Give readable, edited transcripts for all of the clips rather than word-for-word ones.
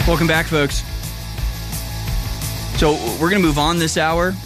Welcome back, folks. So we're going to move on this hour.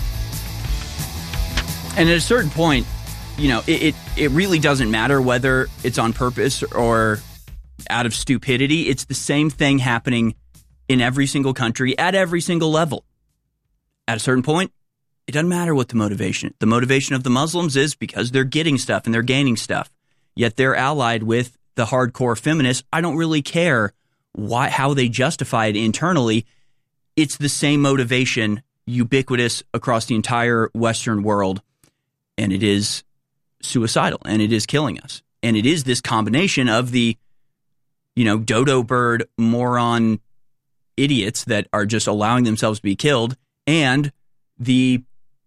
And at a certain point, you know, it really doesn't matter whether it's on purpose or out of stupidity. It's the same thing happening in every single country at every single level. At a certain point, it doesn't matter what the motivation. The motivation of the Muslims is because they're getting stuff and they're gaining stuff. Yet they're allied with the hardcore feminists. I don't really care how they justify it internally. It's the same motivation, ubiquitous across the entire Western world, and it is suicidal, and it is killing us. And it is this combination of the, you know, dodo bird moron idiots that are just allowing themselves to be killed, and the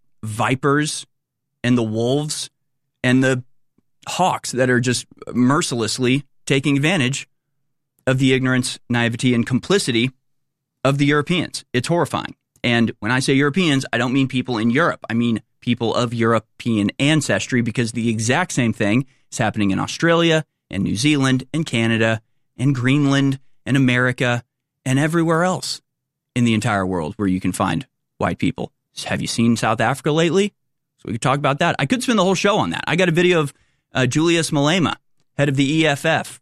vipers and the wolves and the hawks that are just mercilessly taking advantage of the ignorance, naivety, and complicity of the Europeans. It's horrifying. And when I say Europeans, I don't mean people in Europe. I mean people of European ancestry, because the exact same thing is happening in Australia and New Zealand and Canada and Greenland and America and everywhere else in the entire world where you can find white people. Have you seen South Africa lately? So we could talk about that. I could spend the whole show on that. I got a video of Julius Malema, head of the EFF,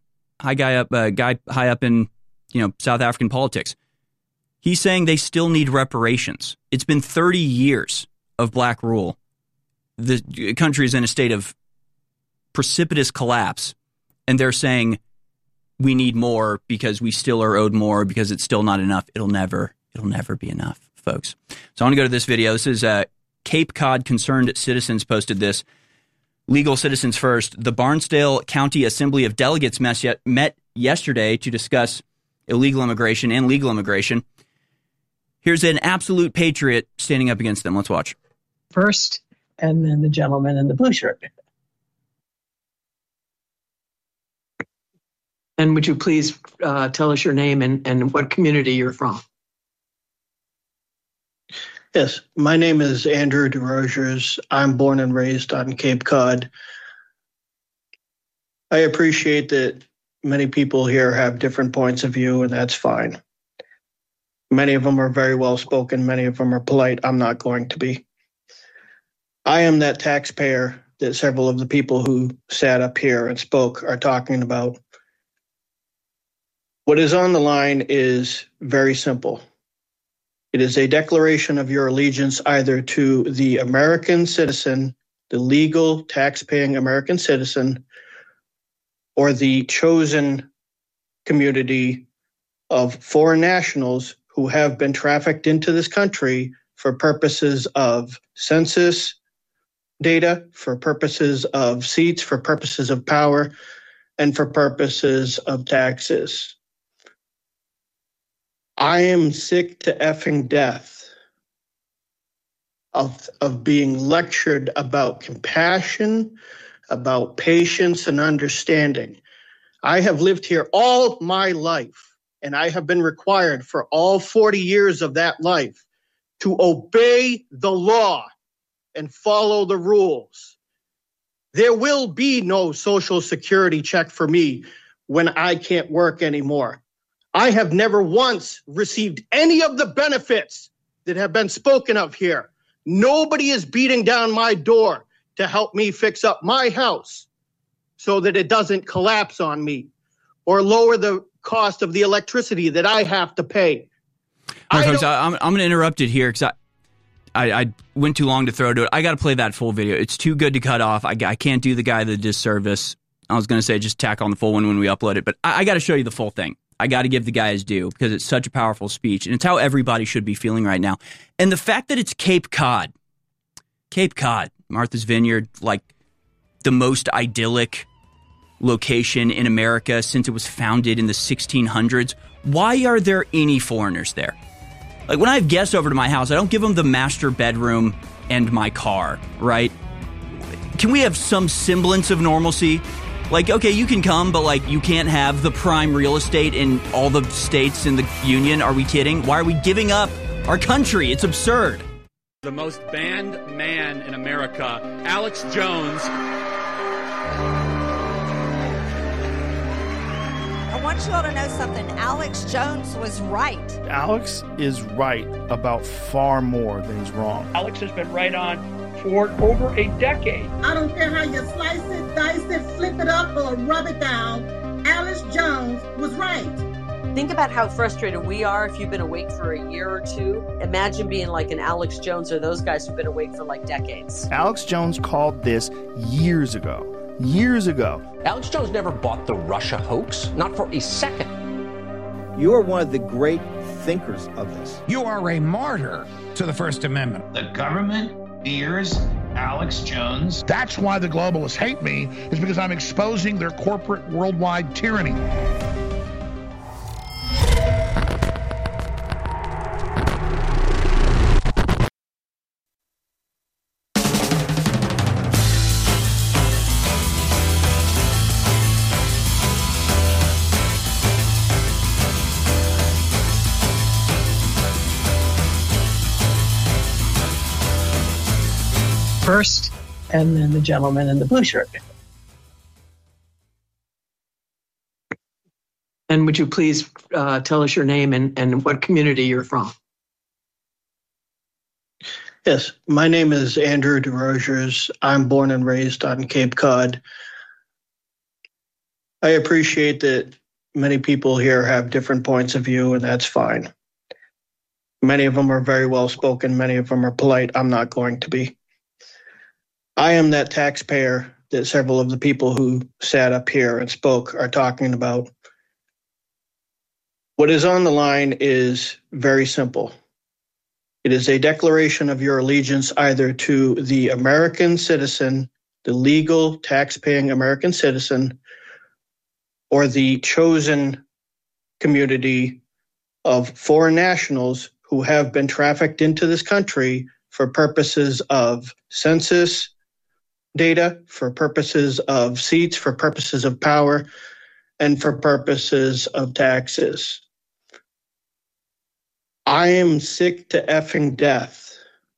guy high up in, you know, South African politics. He's saying they still need reparations. It's been 30 years of black rule. The country is in a state of precipitous collapse, and they're saying we need more because we still are owed more because it's still not enough. It'll never be enough, folks. So I want to go to this video. This is Cape Cod Concerned Citizens posted this. Legal Citizens First. The Barnstable County Assembly of Delegates met yesterday to discuss illegal immigration and legal immigration. Here's an absolute patriot standing up against them. Let's watch. First, and then the gentleman in the blue shirt. And would you please tell us your name and what community you're from? Yes, my name is Andrew DeRogers. I'm born and raised on Cape Cod. I appreciate that many people here have different points of view, and that's fine. Many of them are very well spoken. Many of them are polite. I'm not going to be. I am that taxpayer that several of the people who sat up here and spoke are talking about. What is on the line is very simple. It is a declaration of your allegiance either to the American citizen, the legal tax-paying American citizen, or the chosen community of foreign nationals who have been trafficked into this country for purposes of census data, for purposes of seats, for purposes of power, and for purposes of taxes. I am sick to effing death of being lectured about compassion, about patience and understanding. I have lived here all my life, and I have been required for all 40 years of that life to obey the law and follow the rules. There will be no Social Security check for me when I can't work anymore. I have never once received any of the benefits that have been spoken of here. Nobody is beating down my door to help me fix up my house so that it doesn't collapse on me or lower the cost of the electricity that I have to pay. All right, folks, I'm going to interrupt it here because I went too long to throw to it. I got to play that full video. It's too good to cut off. I can't do the guy the disservice. I was going to say just tack on the full one when we upload it, but I got to show you the full thing. I got to give the guy his due because it's such a powerful speech, and it's how everybody should be feeling right now. And the fact that it's Cape Cod, Martha's Vineyard, like the most idyllic location in America since it was founded in the 1600s. Why are there any foreigners there? Like when I have guests over to my house, I don't give them the master bedroom and my car, right? Can we have some semblance of normalcy? Like, okay, you can come, but like you can't have the prime real estate in all the states in the union. Are we kidding? Why are we giving up our country? It's absurd. The most banned man in America, Alex Jones. Why want you all to know something. Alex Jones was right. Alex is right about far more than he's wrong. Alex has been right on for over a decade. I don't care how you slice it, dice it, flip it up, or rub it down. Alex Jones was right. Think about how frustrated we are if you've been awake for a year or two. Imagine being like an Alex Jones or those guys who've been awake for like decades. Alex Jones called this years ago. Years ago. Alex Jones never bought the Russia hoax, not for a second. You are one of the great thinkers of this. You are a martyr to the First Amendment. The government fears Alex Jones. That's why the globalists hate me, is because I'm exposing their corporate worldwide tyranny. First, and then the gentleman in the blue shirt. And would you please tell us your name and what community you're from? Yes, my name is Andrew DeRogers. I'm born and raised on Cape Cod. I appreciate that many people here have different points of view, and that's fine. Many of them are very well spoken. Many of them are polite. I'm not going to be. I am that taxpayer that several of the people who sat up here and spoke are talking about. What is on the line is very simple. It is a declaration of your allegiance either to the American citizen, the legal tax-paying American citizen, or the chosen community of foreign nationals who have been trafficked into this country for purposes of census data, for purposes of seats, for purposes of power, and for purposes of taxes. I am sick to effing death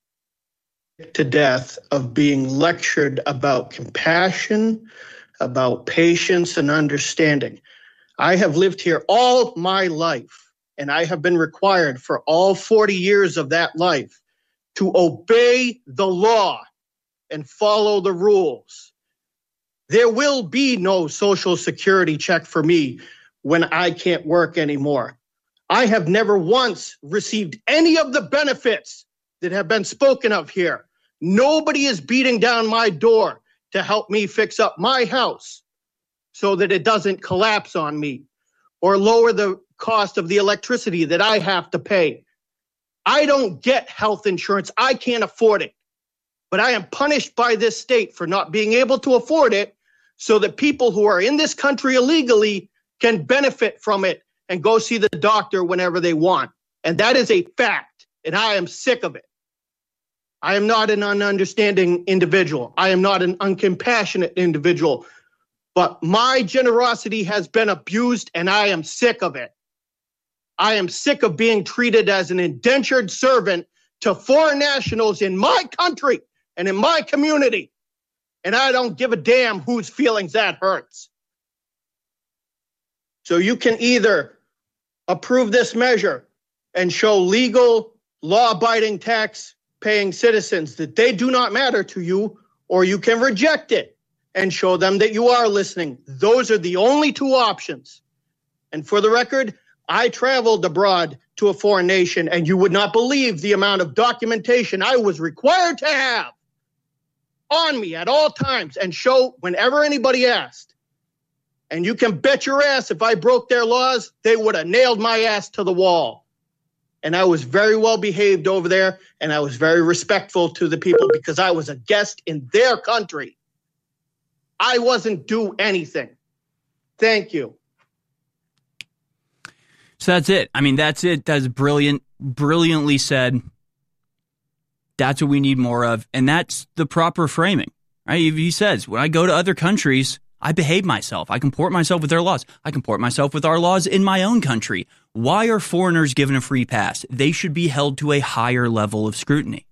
of being lectured about compassion, about patience and understanding. I have lived here all my life, and I have been required for all 40 years of that life to obey the law and follow the rules. There will be no Social Security check for me when I can't work anymore. I have never once received any of the benefits that have been spoken of here. Nobody is beating down my door to help me fix up my house so that it doesn't collapse on me or lower the cost of the electricity that I have to pay. I don't get health insurance. I can't afford it. But I am punished by this state for not being able to afford it so that people who are in this country illegally can benefit from it and go see the doctor whenever they want. And that is a fact, and I am sick of it. I am not an ununderstanding individual. I am not an uncompassionate individual. But my generosity has been abused, and I am sick of it. I am sick of being treated as an indentured servant to foreign nationals in my country and in my community. And I don't give a damn whose feelings that hurts. So you can either approve this measure and show legal, law-abiding, tax-paying citizens that they do not matter to you, or you can reject it and show them that you are listening. Those are the only two options. And for the record, I traveled abroad to a foreign nation, and you would not believe the amount of documentation I was required to have on me at all times and show whenever anybody asked. And you can bet your ass if I broke their laws, they would have nailed my ass to the wall. And I was very well behaved over there, and I was very respectful to the people because I was a guest in their country. I wasn't due anything. Thank you. So that's it. I mean, that's it. That's brilliant, brilliantly said. That's what we need more of. And that's the proper framing, right? He says, when I go to other countries, I behave myself. I comport myself with their laws. I comport myself with our laws in my own country. Why are foreigners given a free pass? They should be held to a higher level of scrutiny.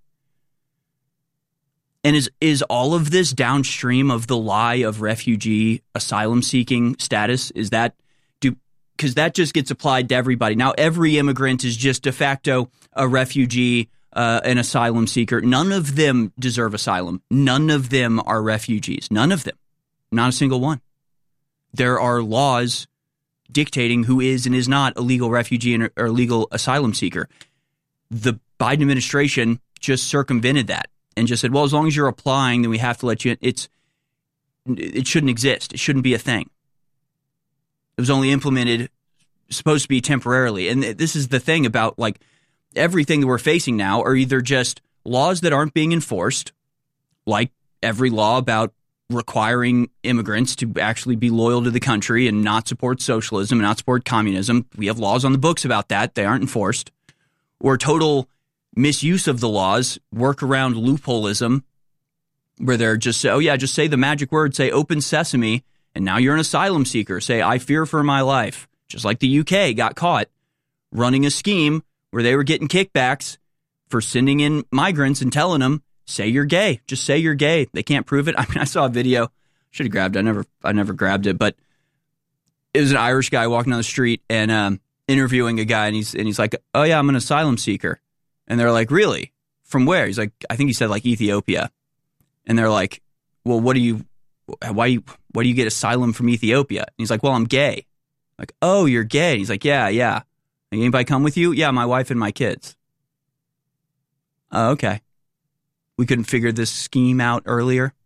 And is all of this downstream of the lie of refugee asylum seeking status? Is that because that just gets applied to everybody. Now, every immigrant is just de facto a refugee, an asylum seeker. None of them deserve asylum. None of them are refugees. None of them. Not a single one. There are laws dictating who is and is not a legal refugee or legal asylum seeker. The Biden administration just circumvented that and just said, well, as long as you're applying, then we have to let you in. It shouldn't exist. It shouldn't be a thing. It was only implemented, supposed to be temporarily. And this is the thing about like everything that we're facing now are either just laws that aren't being enforced, like every law about requiring immigrants to actually be loyal to the country and not support socialism and not support communism. We have laws on the books about that. They aren't enforced. Or total misuse of the laws, work around loopholism, where they're just say, oh yeah, just say the magic word, say open sesame, and now you're an asylum seeker. Say, I fear for my life. Just like the UK got caught running a scheme where they were getting kickbacks for sending in migrants and telling them, say you're gay. Just say you're gay. They can't prove it. I mean, I saw a video. Should have grabbed it. I never grabbed it, but it was an Irish guy walking down the street and interviewing a guy, and he's like, oh yeah, I'm an asylum seeker. And they're like, really? From where? He's like, I think he said like Ethiopia. And they're like, well, why do you get asylum from Ethiopia? And he's like, well, I'm gay. Like, oh, you're gay. And he's like, yeah. Anybody come with you? Yeah, my wife and my kids. Oh, okay. We couldn't figure this scheme out earlier.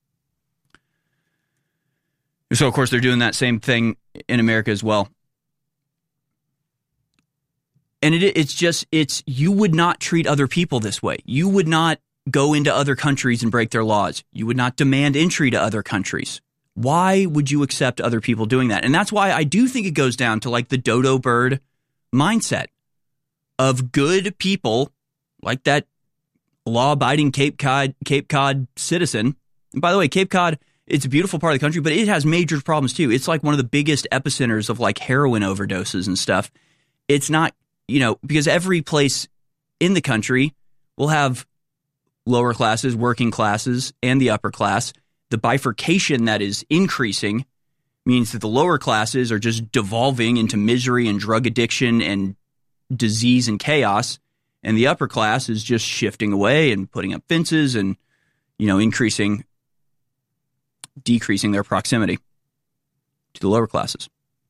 So, of course, they're doing that same thing in America as well. And it's you would not treat other people this way. You would not go into other countries and break their laws. You would not demand entry to other countries. Why would you accept other people doing that? And that's why I do think it goes down to like the dodo bird mindset of good people like that law-abiding Cape Cod citizen. And by the way, Cape Cod, it's a beautiful part of the country, but it has major problems too. It's like one of the biggest epicenters of like heroin overdoses and stuff. It's not, because every place in the country will have lower classes, working classes, and the upper class. The bifurcation that is increasing means that the lower classes are just devolving into misery and drug addiction and disease and chaos. And the upper class is just shifting away and putting up fences and, decreasing their proximity to the lower classes.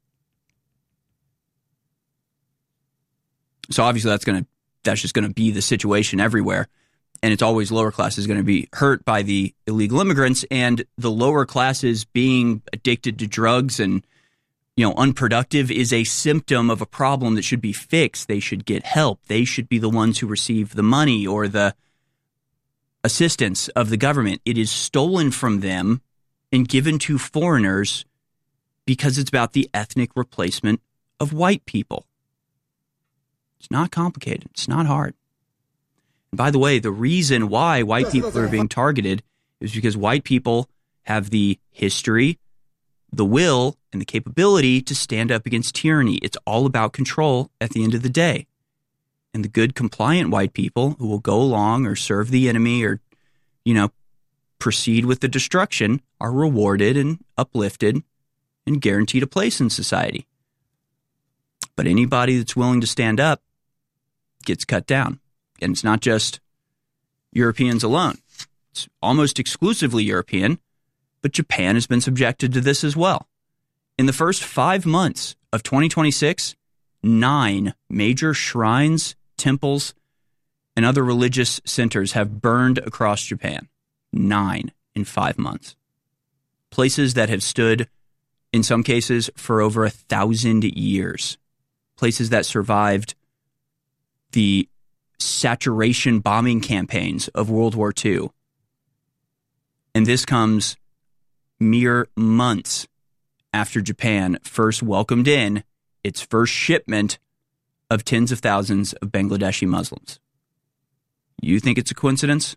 So obviously that's just going to be the situation everywhere. And it's always lower classes going to be hurt by the illegal immigrants, and the lower classes being addicted to drugs and, unproductive is a symptom of a problem that should be fixed. They should get help. They should be the ones who receive the money or the assistance of the government. It is stolen from them and given to foreigners because it's about the ethnic replacement of white people. It's not complicated. It's not hard. And by the way, the reason why white people are being targeted is because white people have the history, the will, and the capability to stand up against tyranny. It's all about control at the end of the day. And the good, compliant white people who will go along or serve the enemy or, proceed with the destruction are rewarded and uplifted and guaranteed a place in society. But anybody that's willing to stand up gets cut down. And it's not just Europeans alone. It's almost exclusively European, but Japan has been subjected to this as well. In the first 5 months of 2026, 9 major shrines, temples, and other religious centers have burned across Japan. 9 in 5 months. Places that have stood, in some cases, for over 1,000 years. Places that survived the saturation bombing campaigns of World War II. And this comes mere months after Japan first welcomed in its first shipment of tens of thousands of Bangladeshi Muslims. You think it's a coincidence?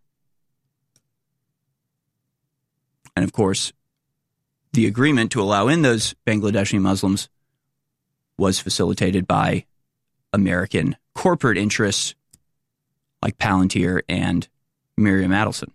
And of course, the agreement to allow in those Bangladeshi Muslims was facilitated by American corporate interests like Palantir and Miriam Adelson.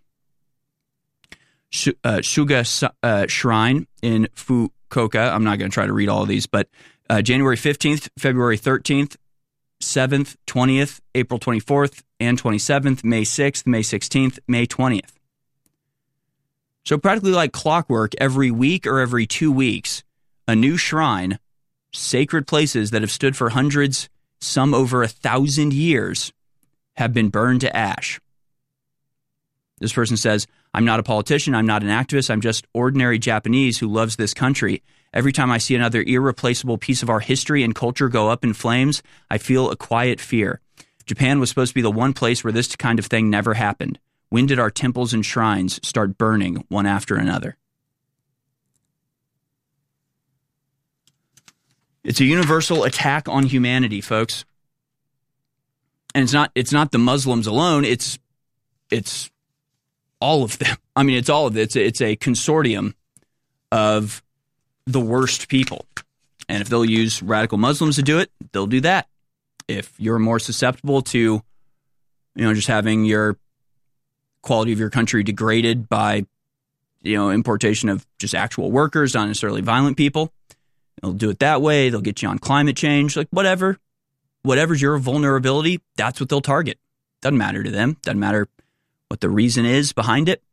Suga Shrine in Fukuoka, I'm not going to try to read all of these, but January 15th, February 13th, 7th, 20th, April 24th, and 27th, May 6th, May 16th, May 20th. So practically like clockwork, every week or every 2 weeks, a new shrine, sacred places that have stood for hundreds, some over 1,000 years, have been burned to ash. This person says, I'm not a politician, I'm not an activist, I'm just ordinary Japanese who loves this country. Every time I see another irreplaceable piece of our history and culture go up in flames, I feel a quiet fear. Japan was supposed to be the one place where this kind of thing never happened. When did our temples and shrines start burning one after another? It's a universal attack on humanity, folks. And it's not the Muslims alone, it's all of them. I mean, it's all of it. It's a consortium of the worst people. And if they'll use radical Muslims to do it, they'll do that. If you're more susceptible to, just having your quality of your country degraded by, importation of just actual workers, not necessarily violent people, they'll do it that way. They'll get you on climate change, like whatever's your vulnerability, that's what they'll target. Doesn't matter to them. Doesn't matter what the reason is behind it.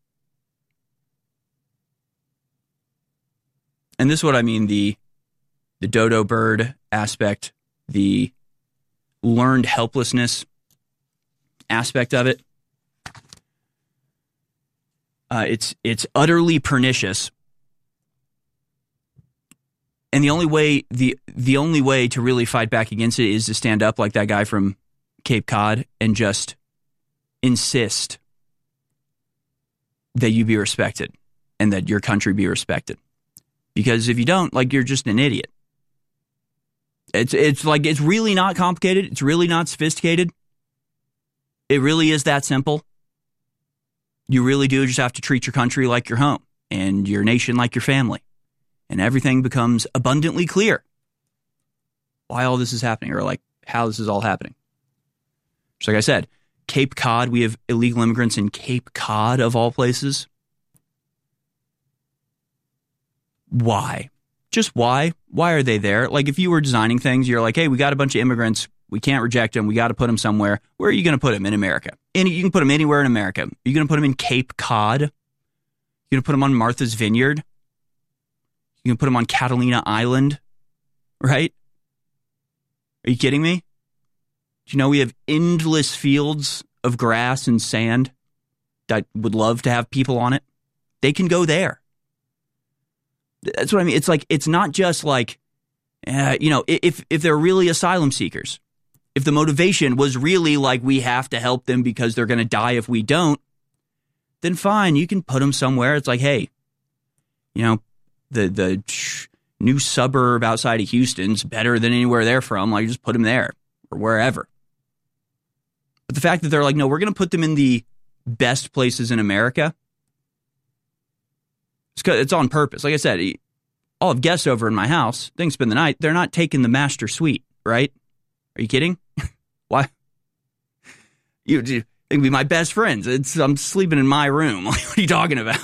And this is what I mean, the dodo bird aspect, the learned helplessness aspect of it. It's utterly pernicious. And the only way to really fight back against it is to stand up like that guy from Cape Cod and just insist that you be respected and that your country be respected. Because if you don't, you're just an idiot. It's really not complicated. It's really not sophisticated. It really is that simple. You really do just have to treat your country like your home and your nation like your family. And everything becomes abundantly clear why all this is happening, or how this is all happening. So like I said, Cape Cod, we have illegal immigrants in Cape Cod of all places. Why? Just why? Why are they there? If you were designing things, you're like, hey, we got a bunch of immigrants. We can't reject them. We got to put them somewhere. Where are you going to put them? In America. You can put them anywhere in America. Are you going to put them in Cape Cod? You're going to put them on Martha's Vineyard? You can put them on Catalina Island, right? Are you kidding me? Do you know we have endless fields of grass and sand that would love to have people on it? They can go there. That's what I mean. It's not just if they're really asylum seekers, if the motivation was really we have to help them because they're going to die if we don't, then fine, you can put them somewhere. It's hey, the new suburb outside of Houston's better than anywhere they're from. Just put them there or wherever. But the fact that they're no, we're going to put them in the best places in America, it's on purpose. Like I said, I'll have guests over in my house. They can spend the night. They're not taking the master suite, right? Are you kidding? Why? They can be my best friends. I'm sleeping in my room. What are you talking about?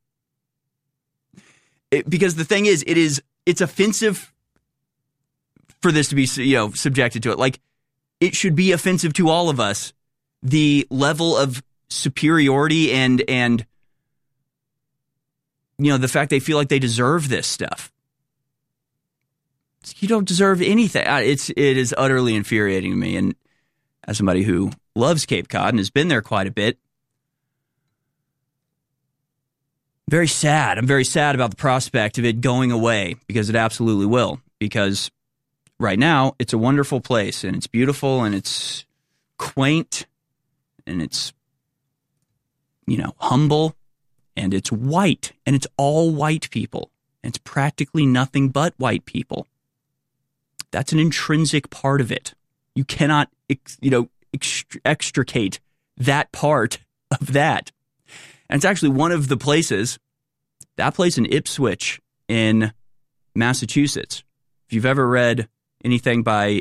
Because the thing is, it's offensive for this to be, subjected to it. It should be offensive to all of us. The level of superiority and the fact they feel like they deserve this stuff. You don't deserve anything. It is utterly infuriating to me. And as somebody who loves Cape Cod and has been there quite a bit, very sad. I'm very sad about the prospect of it going away, because it absolutely will. Because right now, it's a wonderful place, and it's beautiful, and it's quaint, and it's, humble, and it's white, and it's all white people. And it's practically nothing but white people. That's an intrinsic part of it. You cannot, extricate that part of that. And it's actually one of the places, that place in Ipswich in Massachusetts. If you've ever read anything by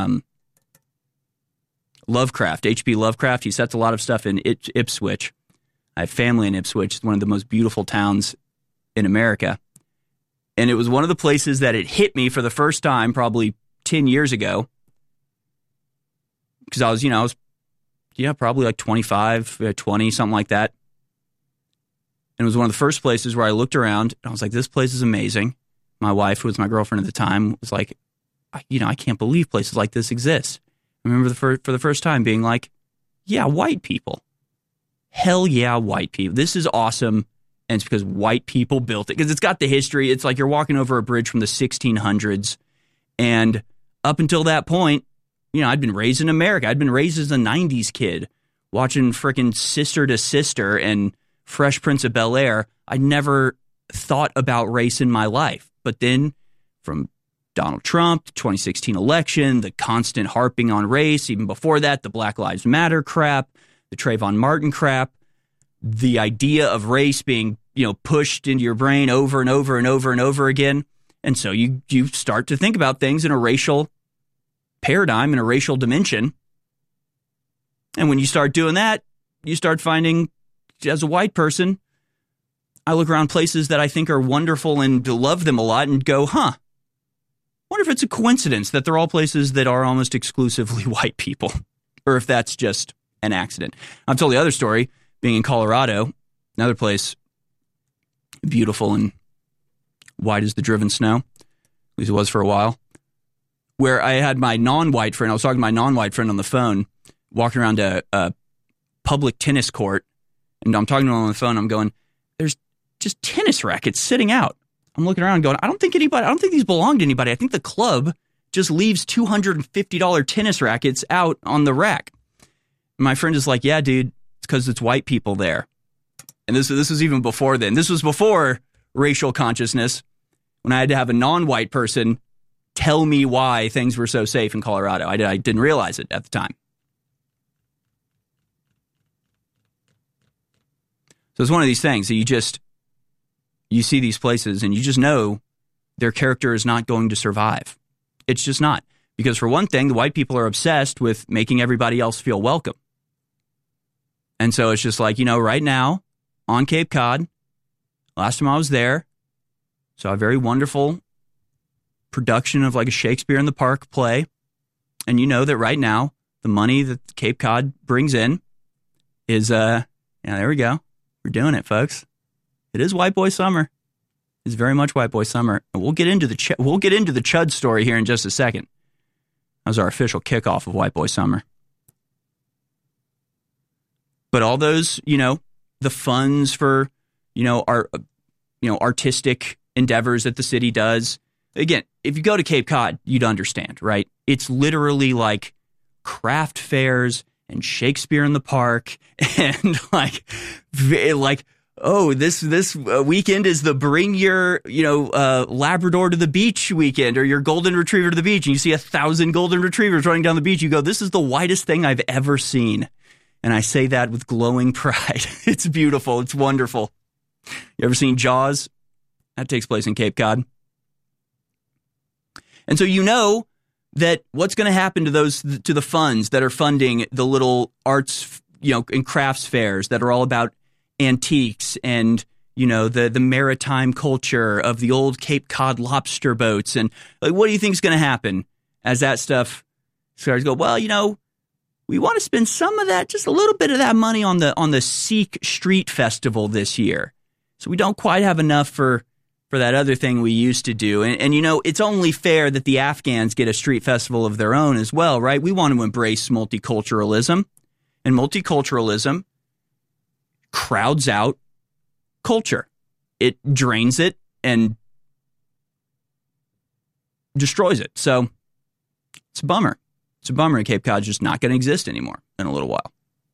Lovecraft, H.P. Lovecraft, he sets a lot of stuff in Ipswich. I have family in Ipswich. It's one of the most beautiful towns in America. And it was one of the places that it hit me for the first time probably 10 years ago. Because I was probably like 25, 20, something like that. And it was one of the first places where I looked around and I was like, this place is amazing. My wife, who was my girlfriend at the time, was like, I can't believe places like this exist. I remember for the first time being like, yeah, white people. Hell yeah, white people. This is awesome. And it's because white people built it. Because it's got the history. It's like you're walking over a bridge from the 1600s. And up until that point, I'd been raised in America. I'd been raised as a 90s kid, watching frickin' Sister to Sister and Fresh Prince of Bel-Air. I never thought about race in my life. But then from Donald Trump, the 2016 election, the constant harping on race, even before that, the Black Lives Matter crap, the Trayvon Martin crap, the idea of race being, pushed into your brain over and over and over and over again. And so you start to think about things in a racial paradigm, in a racial dimension. And when you start doing that, you start finding, as a white person, I look around places that I think are wonderful and love them a lot and go, wonder if it's a coincidence that they're all places that are almost exclusively white people, or if that's just an accident. I've told the other story, being in Colorado, another place beautiful and white as the driven snow, at least it was for a while, where I had my non-white friend, I was talking to my non-white friend on the phone, walking around a public tennis court, and I'm talking to him on the phone, I'm going, there's just tennis rackets sitting out. I'm looking around going, I don't think these belong to anybody. I think the club just leaves $250 tennis rackets out on the rack. And my friend is like, yeah, dude, it's because it's white people there. And this was even before then. This was before racial consciousness, when I had to have a non-white person tell me why things were so safe in Colorado. I didn't realize it at the time. So it's one of these things that you see these places and you just know their character is not going to survive. It's just not. Because for one thing, the white people are obsessed with making everybody else feel welcome. And so it's just like, right now on Cape Cod, last time I was there, saw a very wonderful production of like a Shakespeare in the Park play. And you know that right now, the money that Cape Cod brings in is, there we go. We're doing it, folks. It is White Boy Summer. It's very much White Boy Summer. And we'll get into the Chud story here in just a second. That was our official kickoff of White Boy Summer. But all those, the funds for, our, artistic endeavors that the city does. Again, if you go to Cape Cod, you'd understand, right? It's literally like craft fairs and Shakespeare in the Park and this weekend is the bring your, Labrador to the beach weekend or your golden retriever to the beach. And you see 1,000 golden retrievers running down the beach. You go, this is the whitest thing I've ever seen. And I say that with glowing pride. It's beautiful. It's wonderful. You ever seen Jaws? That takes place in Cape Cod. And so that what's going to happen to the funds that are funding the little arts, and crafts fairs that are all about antiques and, the maritime culture of the old Cape Cod lobster boats. And what do you think is going to happen as that stuff starts to go, well, we want to spend some of that, just a little bit of that money on the Sikh Street Festival this year. So we don't quite have enough for that other thing we used to do. And it's only fair that the Afghans get a street festival of their own as well, right? We want to embrace multiculturalism. And multiculturalism crowds out culture. It drains it and destroys it. So it's a bummer. It's a bummer. Cape Cod's just not going to exist anymore in a little while.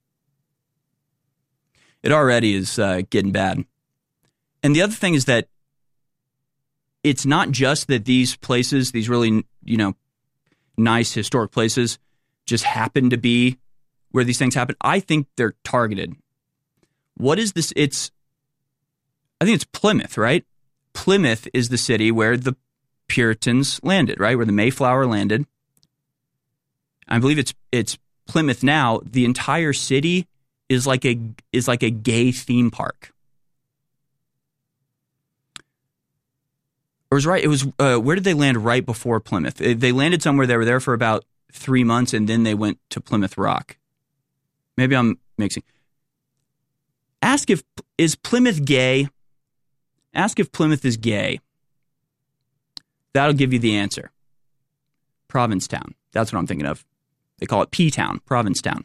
It already is getting bad. And the other thing is that it's not just that these places, these really, nice historic places just happen to be where these things happen. I think they're targeted. What is this? I think it's Plymouth, right? Plymouth is the city where the Puritans landed, right? Where the Mayflower landed. I believe it's Plymouth now. The entire city is like a gay theme park. Or was right. It was where did they land right before Plymouth? They landed somewhere. They were there for about 3 months, and then they went to Plymouth Rock. Maybe I'm mixing. Ask is Plymouth gay? Ask if Plymouth is gay. That'll give you the answer. Provincetown. That's what I'm thinking of. They call it P-Town, Provincetown.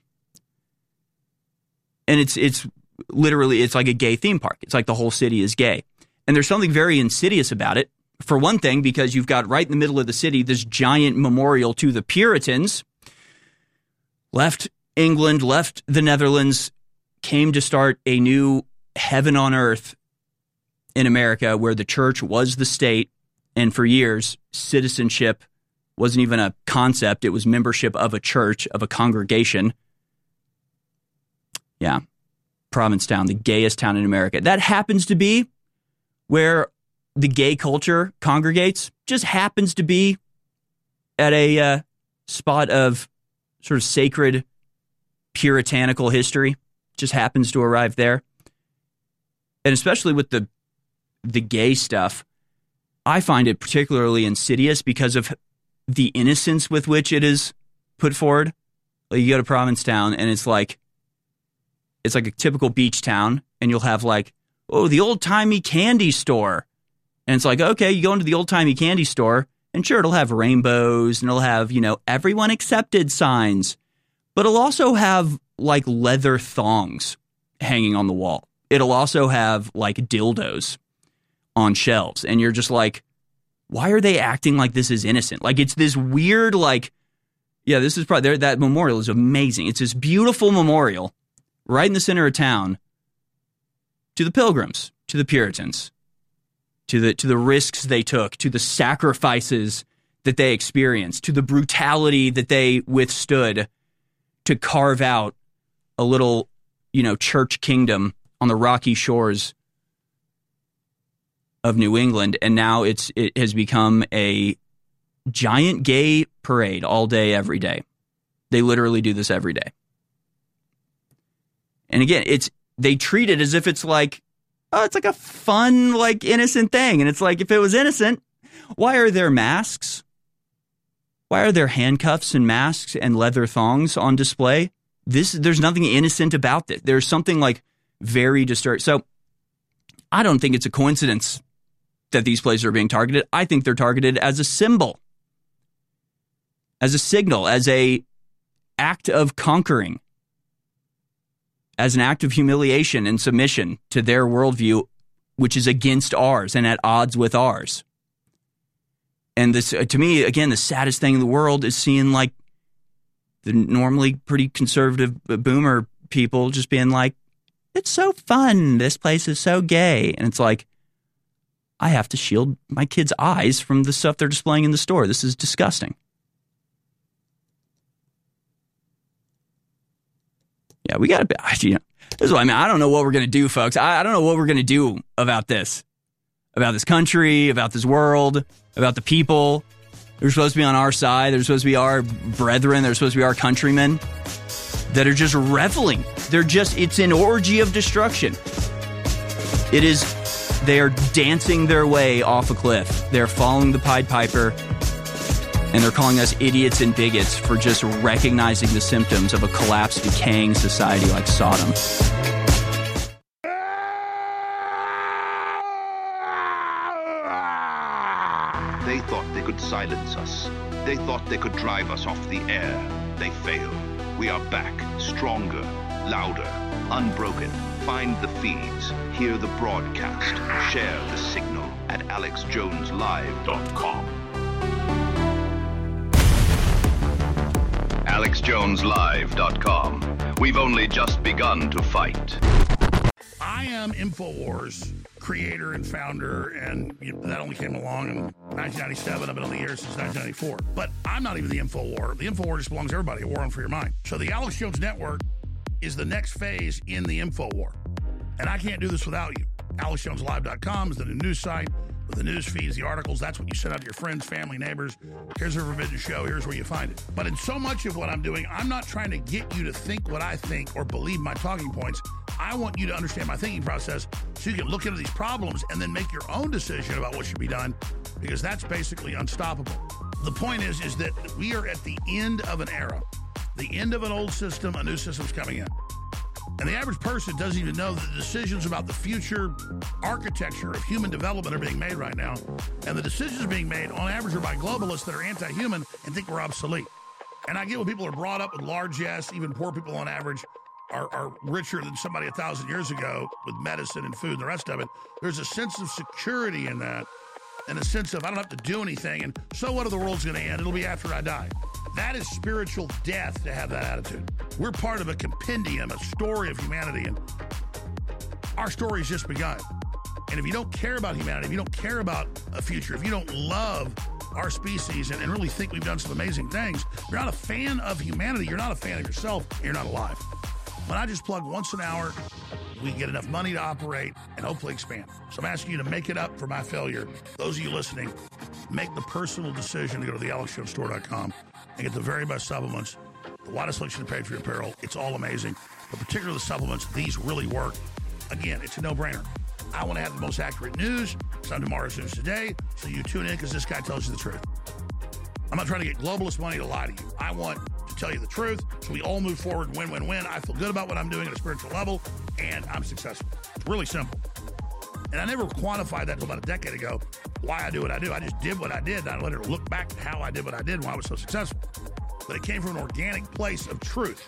And it's literally, it's like a gay theme park. It's like the whole city is gay. And there's something very insidious about it. For one thing, because you've got right in the middle of the city this giant memorial to the Puritans. Left England, left the Netherlands, came to start a new heaven on earth in America where the church was the state. And for years, citizenship wasn't even a concept. It was membership of a church, of a congregation. Yeah. Provincetown, the gayest town in America. That happens to be where the gay culture congregates, just happens to be at a spot of sort of sacred puritanical history, just happens to arrive there. And especially with the gay stuff, I find it particularly insidious because of the innocence with which it is put forward. Like you go to Provincetown and it's like a typical beach town, and you'll have like, oh, the old-timey candy store. And it's like, okay, you go into the old-timey candy store, and sure, it'll have rainbows, and it'll have, everyone accepted signs. But it'll also have, like, leather thongs hanging on the wall. It'll also have, like, dildos on shelves. And you're just like, why are they acting like this is innocent? Like, it's this weird, like, yeah, this is probably, that memorial is amazing. It's this beautiful memorial right in the center of town to the Pilgrims, to the Puritans, to the risks they took, to the sacrifices that they experienced, to the brutality that they withstood to carve out a little, church kingdom on the rocky shores of New England. And now it has become a giant gay parade all day, every day. They literally do this every day. And again, they treat it as if it's like, oh, it's like a fun, like, innocent thing. And it's like, if it was innocent, why are there masks? Why are there handcuffs and masks and leather thongs on display? There's nothing innocent about this. There's something, like, very disturbing. So I don't think it's a coincidence that these places are being targeted. I think they're targeted as a symbol, as a signal, as a act of conquering, as an act of humiliation and submission to their worldview, which is against ours and at odds with ours. And this, to me, again, the saddest thing in the world is seeing, like, the normally pretty conservative boomer people just being like, it's so fun. This place is so gay. And it's like, I have to shield my kids' eyes from the stuff they're displaying in the store. This is disgusting. Yeah, we got to be, this is what I mean. I don't know what we're going to do, folks. I don't know what we're going to do about this country, about this world, about the people. They're supposed to be on our side. They're supposed to be our brethren. They're supposed to be our countrymen that are just reveling. It's an orgy of destruction. They are dancing their way off a cliff. They're following the Pied Piper. And they're calling us idiots and bigots for just recognizing the symptoms of a collapsed, decaying society like Sodom. They thought they could silence us. They thought they could drive us off the air. They failed. We are back, stronger, louder, unbroken. Find the feeds, hear the broadcast, share the signal at AlexJonesLive.com. AlexJonesLive.com. We've only just begun to fight. I am InfoWars creator and founder, and that only came along in 1997. I've been on the air since 1994. But I'm not even the InfoWar. The InfoWar just belongs to everybody, a war on for your mind. So the Alex Jones Network is the next phase in the InfoWar. And I can't do this without you. AlexJonesLive.com is the new news site with the news feeds, the articles. That's what you send out to your friends, family, neighbors. Here's a forbidden show. Here's where you find it. But in so much of what I'm doing, I'm not trying to get you to think what I think or believe my talking points. I want you to understand my thinking process so you can look into these problems and then make your own decision about what should be done because that's basically unstoppable. The point is that we are at the end of an era, the end of an old system, a new system's coming in. And the average person doesn't even know that the decisions about the future architecture of human development are being made right now. And the decisions being made, on average, are by globalists that are anti-human and think we're obsolete. And I get when people are brought up with largesse, even poor people on average are richer than somebody 1,000 years ago with medicine and food and the rest of it. There's a sense of security in that and a sense of I don't have to do anything. And so what if the world's going to end? It'll be after I die. That is spiritual death to have that attitude. We're part of a compendium, a story of humanity, and our story's just begun. And if you don't care about humanity, if you don't care about a future, if you don't love our species and really think we've done some amazing things, you're not a fan of humanity, you're not a fan of yourself, and you're not alive. When I just plug once an hour, we get enough money to operate and hopefully expand. So I'm asking you to make it up for my failure. Those of you listening, make the personal decision to go to thealexjonesstore.com and get the very best supplements, the widest selection of Patriot apparel. It's all amazing. But particularly the supplements, these really work. Again, it's a no-brainer. I want to have the most accurate news. It's on Tomorrow's News Today, so you tune in because this guy tells you the truth. I'm not trying to get globalist money to lie to you. I want to tell you the truth so we all move forward, win-win-win. I feel good about what I'm doing at a spiritual level, and I'm successful. It's really simple. And I never quantified that until about a decade ago, why I do what I do. I just did what I did, and I later look back at how I did what I did and why I was so successful. But it came from an organic place of truth.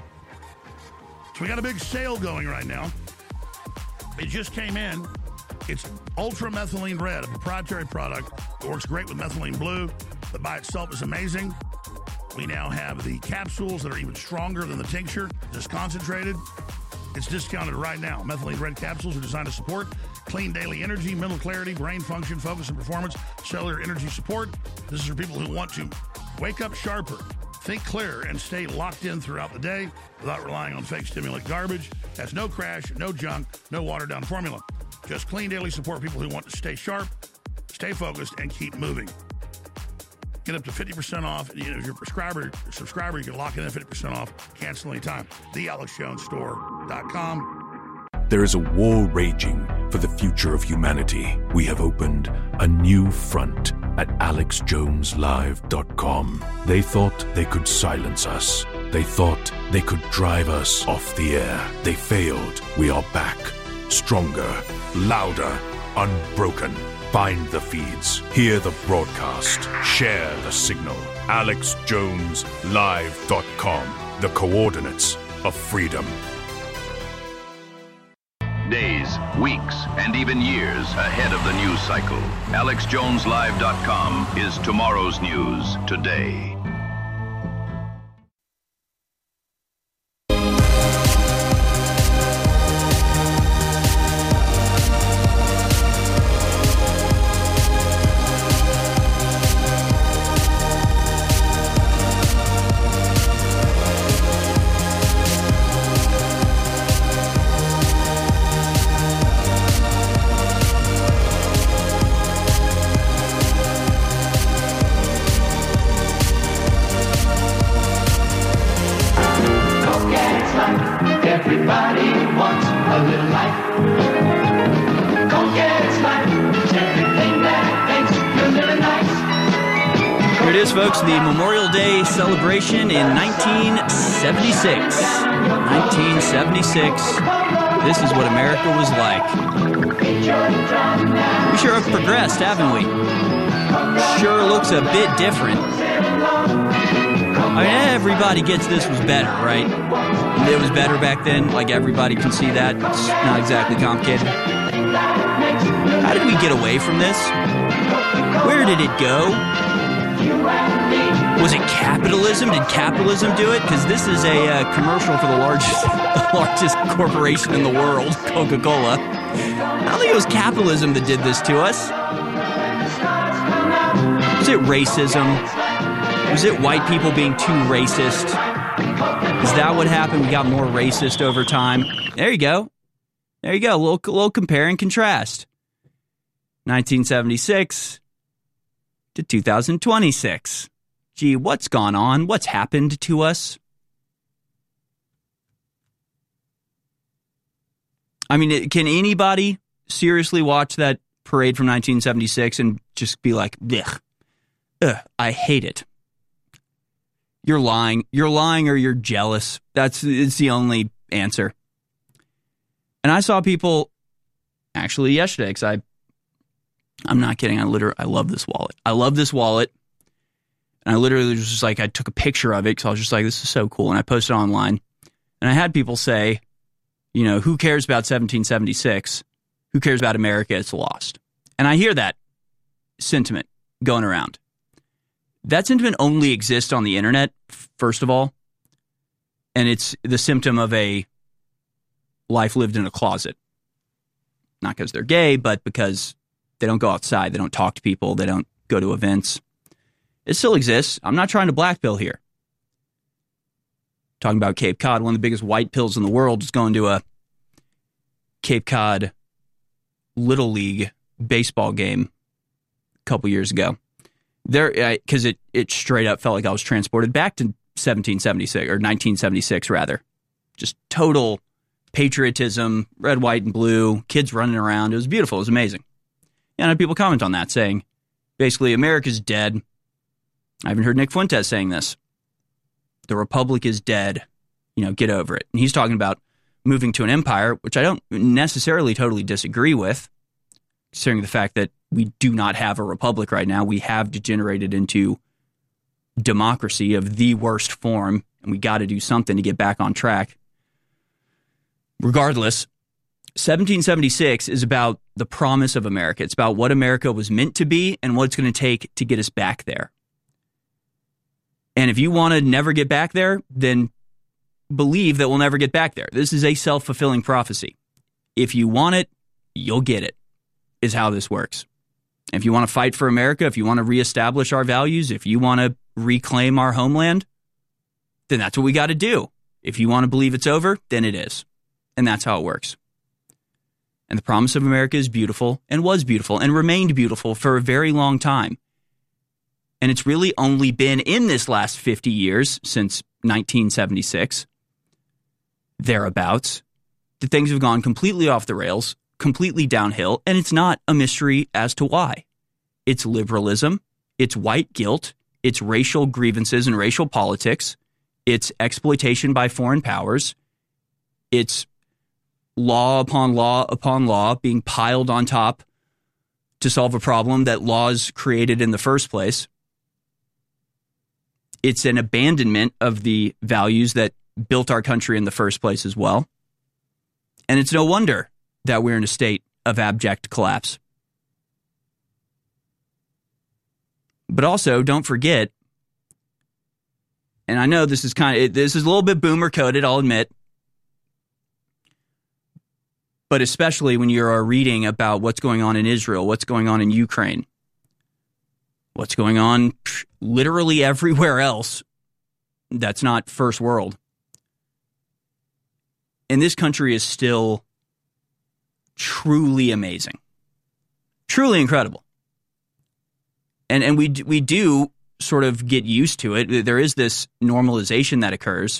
So we got a big sale going right now. It just came in. It's Ultra Methylene Red, a proprietary product. It works great with methylene blue. The by itself is amazing. We now have the capsules that are even stronger than the tincture, just concentrated. It's discounted right now. Methylene Red capsules are designed to support clean daily energy, mental clarity, brain function, focus and performance, cellular energy support. This is for people who want to wake up sharper, think clearer, and stay locked in throughout the day without relying on fake stimulant garbage. Has no crash, no junk, no watered-down formula. Just clean daily support people who want to stay sharp, stay focused, and keep moving. Get up to 50% off. If you're a subscriber, you can lock in at 50% off. Cancel anytime. TheAlexJonesStore.com. There is a war raging for the future of humanity. We have opened a new front at AlexJonesLive.com. They thought they could silence us. They thought they could drive us off the air. They failed. We are back. Stronger, louder, unbroken. Find the feeds. Hear the broadcast. Share the signal. AlexJonesLive.com. The coordinates of freedom. Days, weeks, and even years ahead of the news cycle. AlexJonesLive.com is tomorrow's news today. Everybody wants a little life. Go get it, life. It's everything that makes you living nice. Here it is, folks, the Memorial Day celebration in 1976. 1976. This is what America was like. We sure have progressed, haven't we? Sure looks a bit different. I mean, everybody gets this was better, right? It was better back then. Like, everybody can see that. It's not exactly complicated. How did we get away from this? Where did it go? Was it capitalism? Did capitalism do it? Because this is a commercial for the largest corporation in the world, Coca-Cola. I don't think it was capitalism that did this to us. Was it racism? Was it white people being too racist? Is that what happened? We got more racist over time. There you go. There you go. A little compare and contrast. 1976 to 2026. Gee, what's gone on? What's happened to us? I mean, can anybody seriously watch that parade from 1976 and just be like, ugh, I hate it. You're lying. You're lying or you're jealous. It's the only answer. And I saw people actually yesterday, because I'm not kidding. I love this wallet. I love this wallet. And I literally was just like, I took a picture of it because I was just like, this is so cool. And I posted it online. And I had people say, you know, who cares about 1776? Who cares about America? It's lost. And I hear that sentiment going around. That sentiment only exists on the internet, first of all. And it's the symptom of a life lived in a closet. Not because they're gay, but because they don't go outside. They don't talk to people. They don't go to events. It still exists. I'm not trying to black pill here. Talking about Cape Cod, one of the biggest white pills in the world is going to a Cape Cod Little League baseball game a couple years ago. Because it straight up felt like I was transported back to 1776, or 1976 rather. Just total patriotism, red, white, and blue, kids running around. It was beautiful. It was amazing. And I had people comment on that saying, basically, America's dead. I haven't heard Nick Fuentes saying this. The Republic is dead. You know, get over it. And he's talking about moving to an empire, which I don't necessarily totally disagree with, considering the fact that we do not have a republic right now. We have degenerated into democracy of the worst form, and we got to do something to get back on track. Regardless, 1776 is about the promise of America. It's about what America was meant to be and what it's going to take to get us back there. And if you want to never get back there, then believe that we'll never get back there. This is a self-fulfilling prophecy. If you want it, you'll get it, is how this works. If you want to fight for America, if you want to reestablish our values, if you want to reclaim our homeland, then that's what we got to do. If you want to believe it's over, then it is. And that's how it works. And the promise of America is beautiful and was beautiful and remained beautiful for a very long time. And it's really only been in this last 50 years, since 1976, thereabouts, that things have gone completely off the rails, completely downhill, and it's not a mystery as to why. It's liberalism, it's white guilt, it's racial grievances and racial politics, it's exploitation by foreign powers, it's law upon law upon law being piled on top to solve a problem that laws created in the first place. It's an abandonment of the values that built our country in the first place as well. And it's no wonder that we're in a state of abject collapse. But also, don't forget, and I know this is a little bit boomer coded, I'll admit, but especially when you're reading about what's going on in Israel, what's going on in Ukraine, what's going on literally everywhere else that's not first world. And this country is still truly amazing, truly incredible. And we do sort of get used to it. There is this normalization that occurs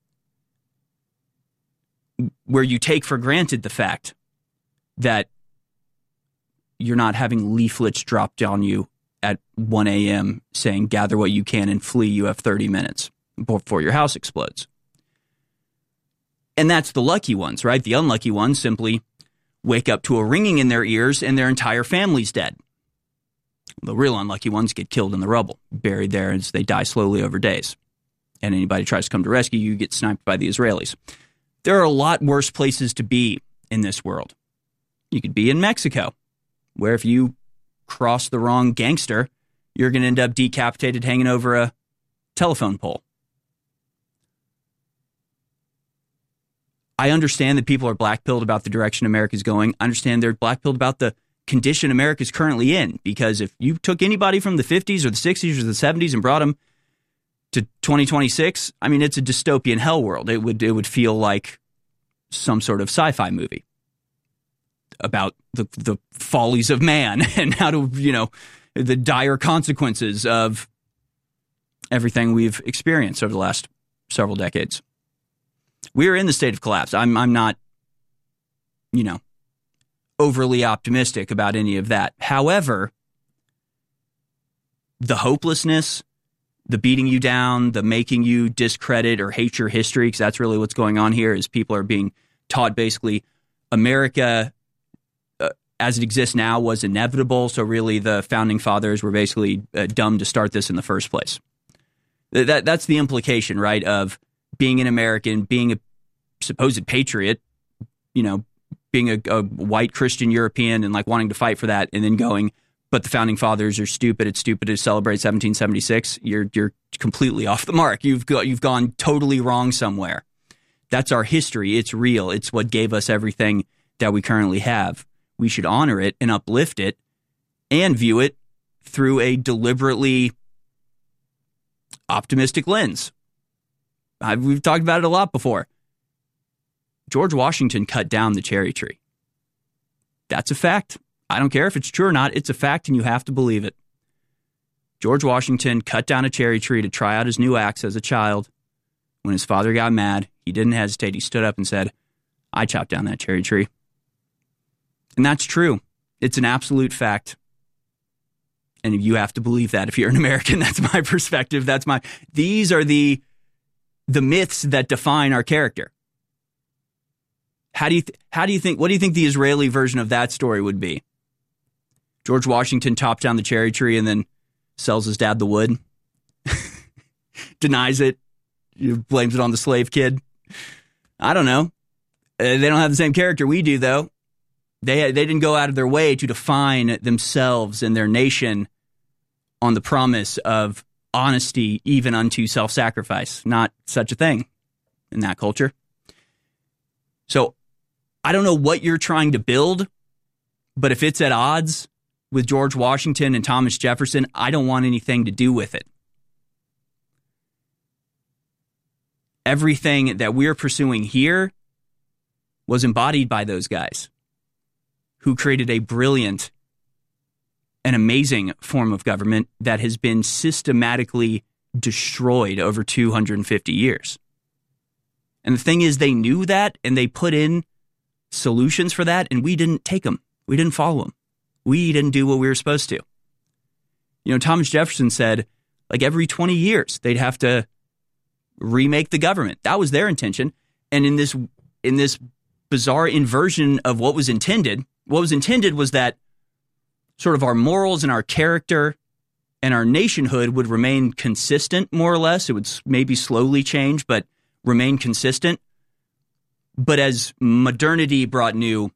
where you take for granted the fact that you're not having leaflets dropped on you at 1 a.m. saying, gather what you can and flee, you have 30 minutes before your house explodes. And that's the lucky ones, right? The unlucky ones simply wake up to a ringing in their ears and their entire family's dead. The real unlucky ones get killed in the rubble, buried there as they die slowly over days. And anybody tries to come to rescue you, get sniped by the Israelis. There are a lot worse places to be in this world. You could be in Mexico, where if you cross the wrong gangster, you're going to end up decapitated hanging over a telephone pole. I understand that people are black-pilled about the direction America's going. I understand they're black-pilled about the condition America's currently in, because if you took anybody from the 50s or the 60s or the 70s and brought them to 2026, I mean, it's a dystopian hell world. It would feel like some sort of sci-fi movie about the follies of man and how to, the dire consequences of everything we've experienced over the last several decades. We are in the state of collapse. I'm not, overly optimistic about any of that. However, the hopelessness, the beating you down, the making you discredit or hate your history, because that's really what's going on here, is people are being taught basically America as it exists now was inevitable, so really the founding fathers were basically dumb to start this in the first place. That's the implication, right, of being an American, being a supposed patriot, you know, being a white Christian European and like wanting to fight for that, and then going, but the founding fathers are stupid. It's stupid to celebrate 1776. You're completely off the mark. You've gone totally wrong somewhere. That's our history. It's real. It's what gave us everything that we currently have. We should honor it and uplift it and view it through a deliberately optimistic lens. We've talked about it a lot before. George Washington cut down the cherry tree. That's a fact. I don't care if it's true or not. It's a fact, and you have to believe it. George Washington cut down a cherry tree to try out his new axe as a child. When his father got mad, he didn't hesitate. He stood up and said, I chopped down that cherry tree. And that's true. It's an absolute fact. And you have to believe that if you're an American. That's my perspective. These are the myths that define our character. What do you think the Israeli version of that story would be? George Washington chops down the cherry tree and then sells his dad the wood. Denies it. Blames it on the slave kid. I don't know. They don't have the same character we do, though. They didn't go out of their way to define themselves and their nation on the promise of honesty, even unto self-sacrifice. Not such a thing in that culture. So I don't know what you're trying to build, but if it's at odds with George Washington and Thomas Jefferson, I don't want anything to do with it. Everything that we're pursuing here was embodied by those guys who created a brilliant and amazing form of government that has been systematically destroyed over 250 years. And the thing is, they knew that, and they put in solutions for that, and we didn't take them. We didn't follow them. We didn't do what we were supposed to. You know, Thomas Jefferson said, like every 20 years, they'd have to remake the government. That was their intention. And in this bizarre inversion of what was intended was that sort of our morals and our character and our nationhood would remain consistent, more or less. It would maybe slowly change, but remain consistent. But as modernity brought new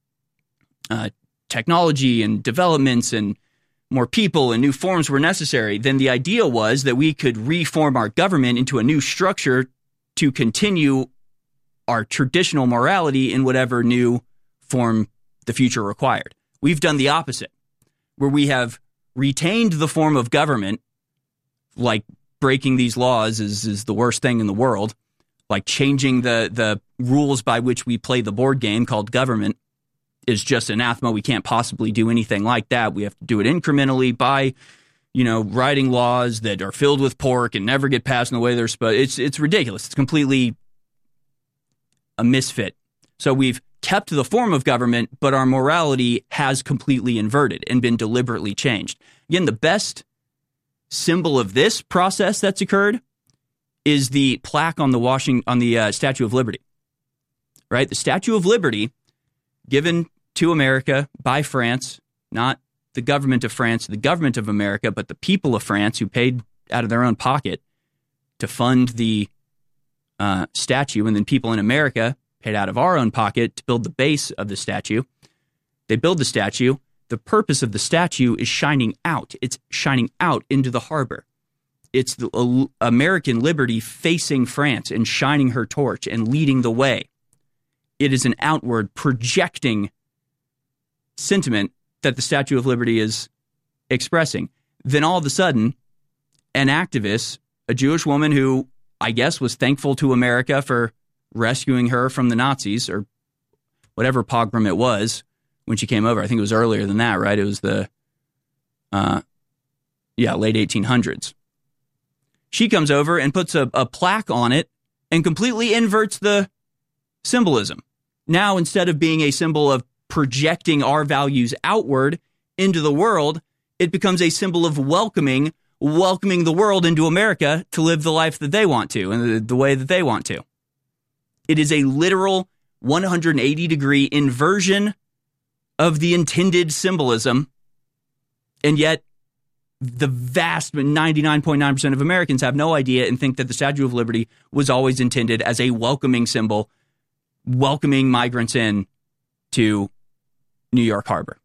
technology and developments and more people and new forms were necessary, then the idea was that we could reform our government into a new structure to continue our traditional morality in whatever new form the future required. We've done the opposite, where we have retained the form of government, like breaking these laws is the worst thing in the world, like changing the rules by which we play the board game called government is just anathema. We can't possibly do anything like that. We have to do it incrementally by, writing laws that are filled with pork and never get passed in the way they're supposed. It's ridiculous. It's completely a misfit. So we've kept the form of government, but our morality has completely inverted and been deliberately changed. Again, the best symbol of this process that's occurred is the plaque on the Statue of Liberty. Right? The Statue of Liberty, given to America by France, not the government of France, the government of America, but the people of France who paid out of their own pocket to fund the statue, and then people in America paid out of our own pocket to build the base of the statue. They build the statue. The purpose of the statue is shining out. It's shining out into the harbor. It's the American liberty facing France and shining her torch and leading the way. It is an outward projecting sentiment that the Statue of Liberty is expressing. Then all of a sudden, an activist, a Jewish woman who I guess was thankful to America for rescuing her from the Nazis or whatever pogrom it was when she came over. I think it was earlier than that, right? It was the late 1800s. She comes over and puts a plaque on it and completely inverts the symbolism. Now, instead of being a symbol of projecting our values outward into the world, it becomes a symbol of welcoming the world into America to live the life that they want to and the way that they want to. It is a literal 180-degree inversion of the intended symbolism, and yet the vast 99.9% of Americans have no idea and think that the Statue of Liberty was always intended as a welcoming symbol, welcoming migrants in to New York Harbor.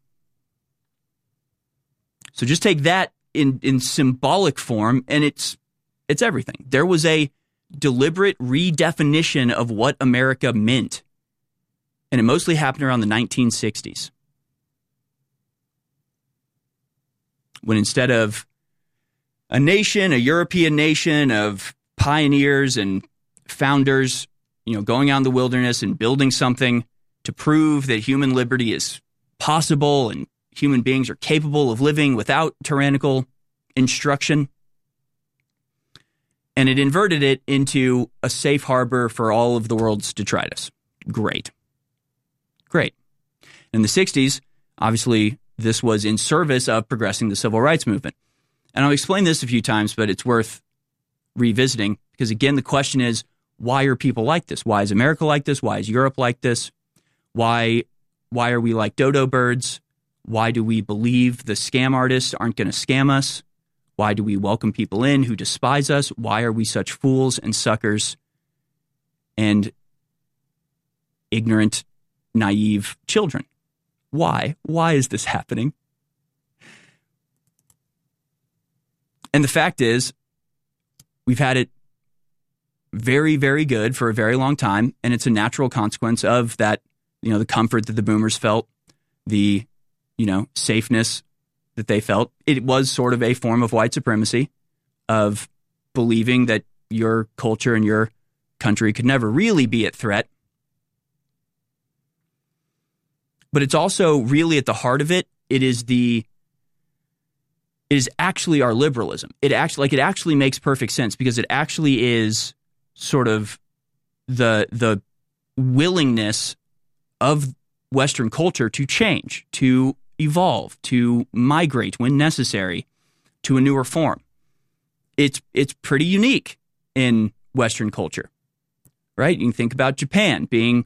So just take that in symbolic form, and it's everything. There was a deliberate redefinition of what America meant, and it mostly happened around the 1960s. When instead of a nation, a European nation of pioneers and founders, going out in the wilderness and building something to prove that human liberty is possible and human beings are capable of living without tyrannical instruction, and it inverted it into a safe harbor for all of the world's detritus. Great. In the 60s, obviously, this was in service of progressing the civil rights movement. And I've explained this a few times, but it's worth revisiting because, again, the question is, why are people like this? Why is America like this? Why is Europe like this? Why are we like dodo birds? Why do we believe the scam artists aren't going to scam us? Why do we welcome people in who despise us? Why are we such fools and suckers and ignorant, naive children? Why? Why is this happening? And the fact is, we've had it very, very good for a very long time, and it's a natural consequence of that, the comfort that the boomers felt, the, safeness that they felt. It was sort of a form of white supremacy, of believing that your culture and your country could never really be at threat. But it's also really at the heart of it. It is actually our liberalism. It actually makes perfect sense because it actually is sort of the willingness of Western culture to change, to evolve, to migrate when necessary to a newer form. It's pretty unique in Western culture, right? You can think about Japan being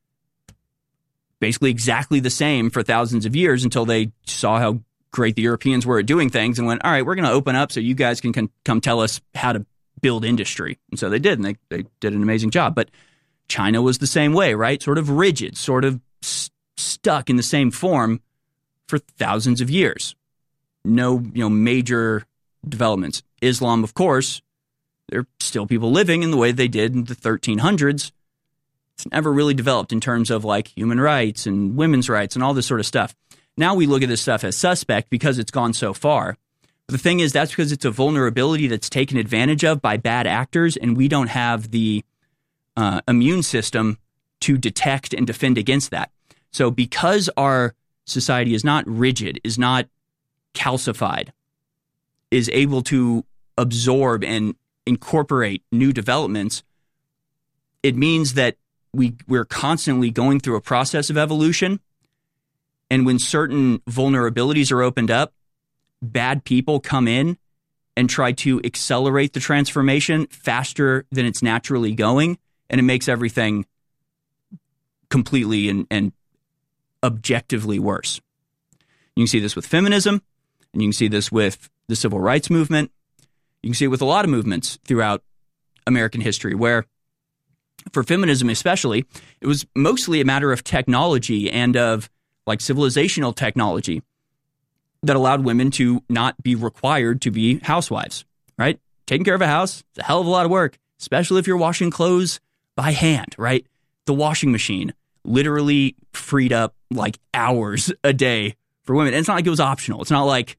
basically exactly the same for thousands of years until they saw how great the Europeans were at doing things and went, all right, we're going to open up so you guys can come tell us how to build industry. And so they did, and they did an amazing job. But China was the same way, right? Sort of rigid, sort of stuck in the same form for thousands of years. No, major developments. Islam, of course, there are still people living in the way they did in the 1300s. It's never really developed in terms of like human rights and women's rights and all this sort of stuff. Now we look at this stuff as suspect because it's gone so far. But the thing is, that's because it's a vulnerability that's taken advantage of by bad actors, and we don't have the immune system to detect and defend against that. So because our society is not rigid, is not calcified, is able to absorb and incorporate new developments, it means that we're constantly going through a process of evolution. And when certain vulnerabilities are opened up, bad people come in and try to accelerate the transformation faster than it's naturally going. And it makes everything completely and objectively worse. You can see this with feminism, and you can see this with the civil rights movement. You can see it with a lot of movements throughout American history where, for feminism especially, it was mostly a matter of technology and of like civilizational technology that allowed women to not be required to be housewives, right? Taking care of a house, it's a hell of a lot of work, especially if you're washing clothes by hand, right? The washing machine literally freed up like hours a day for women. And it's not like it was optional. It's not like,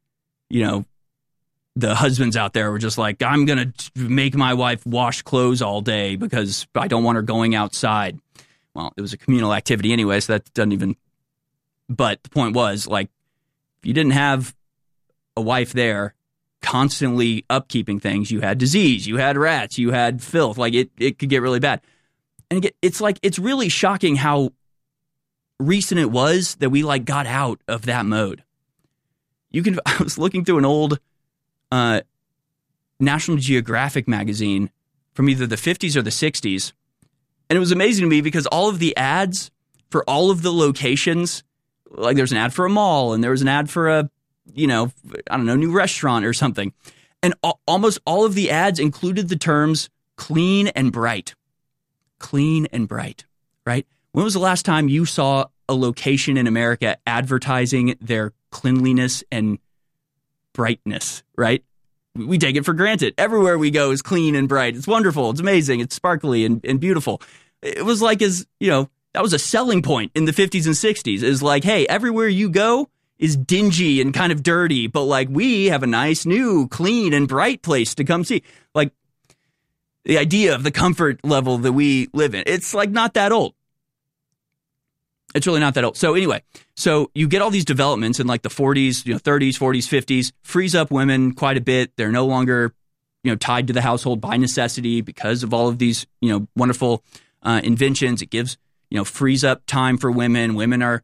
the husbands out there were just like, I'm going to make my wife wash clothes all day because I don't want her going outside. Well, it was a communal activity anyway, so that doesn't even... But the point was, like, if you didn't have a wife there constantly upkeeping things, you had disease, you had rats, you had filth. Like, it could get really bad. And it's like, it's really shocking how recent it was that we like got out of that mode. I was looking through an old National Geographic magazine from either the 50s or the 60s. And it was amazing to me because all of the ads for all of the locations, like there's an ad for a mall and there was an ad for a, new restaurant or something. And almost all of the ads included the terms clean and bright. Clean and bright, right? When was the last time you saw a location in America advertising their cleanliness and brightness, right? We take it for granted. Everywhere we go is clean and bright. It's wonderful. It's amazing. It's sparkly and beautiful. It was like, that was a selling point in the 50s and 60s. Is like, hey, everywhere you go is dingy and kind of dirty, but like we have a nice, new, clean and bright place to come see. Like the idea of the comfort level that we live in. It's like not that old. It's really not that old. So anyway, so you get all these developments in like the 40s, 30s, 40s, 50s, frees up women quite a bit. They're no longer, tied to the household by necessity because of all of these, wonderful inventions. It gives, frees up time for women. Women are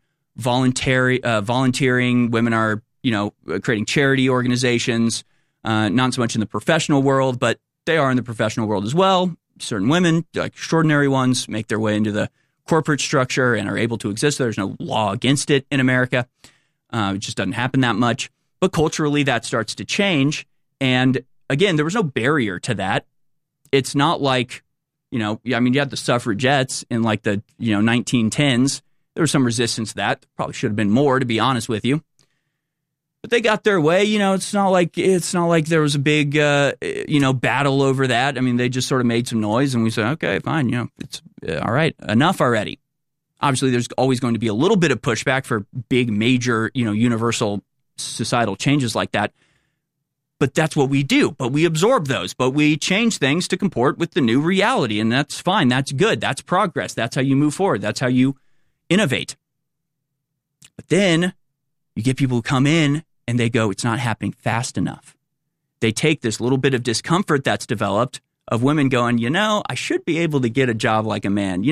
volunteering. Women are, creating charity organizations, not so much in the professional world, but they are in the professional world as well. Certain women, like extraordinary ones, make their way into the corporate structure and are able to exist. There's no law against it in America. It just doesn't happen that much. But culturally, that starts to change. And again, there was no barrier to that. It's not like, you had the suffragettes in like the, 1910s. There was some resistance to that. Probably should have been more, to be honest with you. But they got their way. It's not like there was a big, battle over that. I mean, they just sort of made some noise and we said, okay, fine. It's all right. Enough already. Obviously, there's always going to be a little bit of pushback for big, major, universal societal changes like that. But that's what we do. But we absorb those. But we change things to comport with the new reality. And that's fine. That's good. That's progress. That's how you move forward. That's how you innovate. But then you get people who come in and they go, it's not happening fast enough. They take this little bit of discomfort that's developed of women going, I should be able to get a job like a man.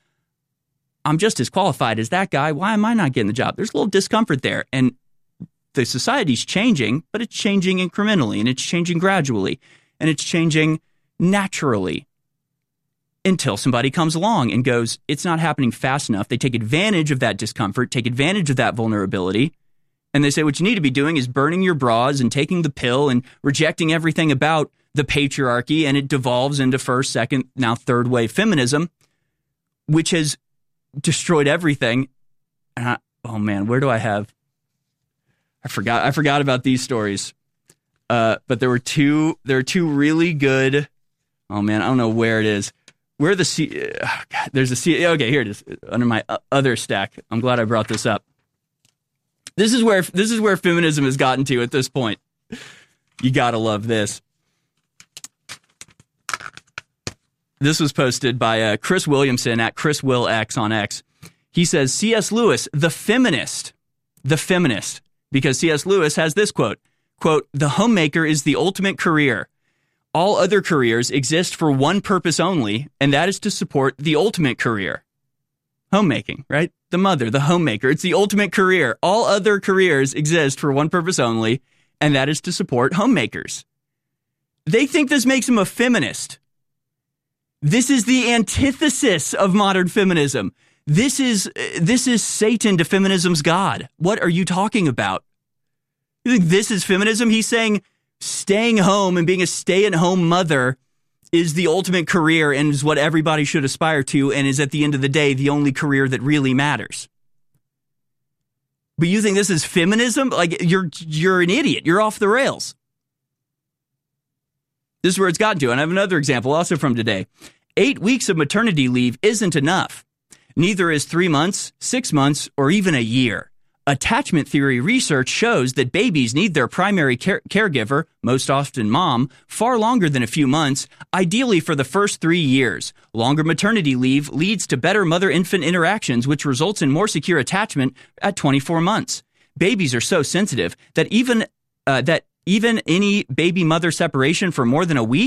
I'm just as qualified as that guy. Why am I not getting the job? There's a little discomfort there. And the society's changing, but it's changing incrementally and it's changing gradually and it's changing naturally until somebody comes along and goes, it's not happening fast enough. They take advantage of that discomfort, take advantage of that vulnerability. And they say what you need to be doing is burning your bras and taking the pill and rejecting everything about the patriarchy. And it devolves into first, second, now third wave feminism, which has destroyed everything. Oh man, where do I have? I forgot about these stories. But there are two really good. Oh man, I don't know where it is. Where there's a C. Okay, here it is under my other stack. I'm glad I brought this up. This is where feminism has gotten to at this point. You gotta love this. This was posted by Chris Williamson at Chris Will X on X. He says, C.S. Lewis, the feminist, because C.S. Lewis has this quote, the homemaker is the ultimate career. All other careers exist for one purpose only, and that is to support the ultimate career. Homemaking, right? The mother, the homemaker. It's the ultimate career. All other careers exist for one purpose only, and that is to support homemakers. They think this makes him a feminist. This is the antithesis of modern feminism. This is Satan to feminism's God. What are you talking about? You think this is feminism? He's saying staying home and being a stay-at-home mother is the ultimate career and is what everybody should aspire to and is at the end of the day the only career that really matters. But you think this is feminism? Like you're an idiot. You're off the rails. This is where it's gotten to. And I have another example also from today. 8 weeks of maternity leave isn't enough. Neither is 3 months, 6 months, or even a year. Attachment theory research shows that babies need their primary caregiver, most often mom, far longer than a few months, ideally for the first 3 years. Longer maternity leave leads to better mother-infant interactions, which results in more secure attachment at 24 months. Babies are so sensitive that even any baby-mother separation for more than a week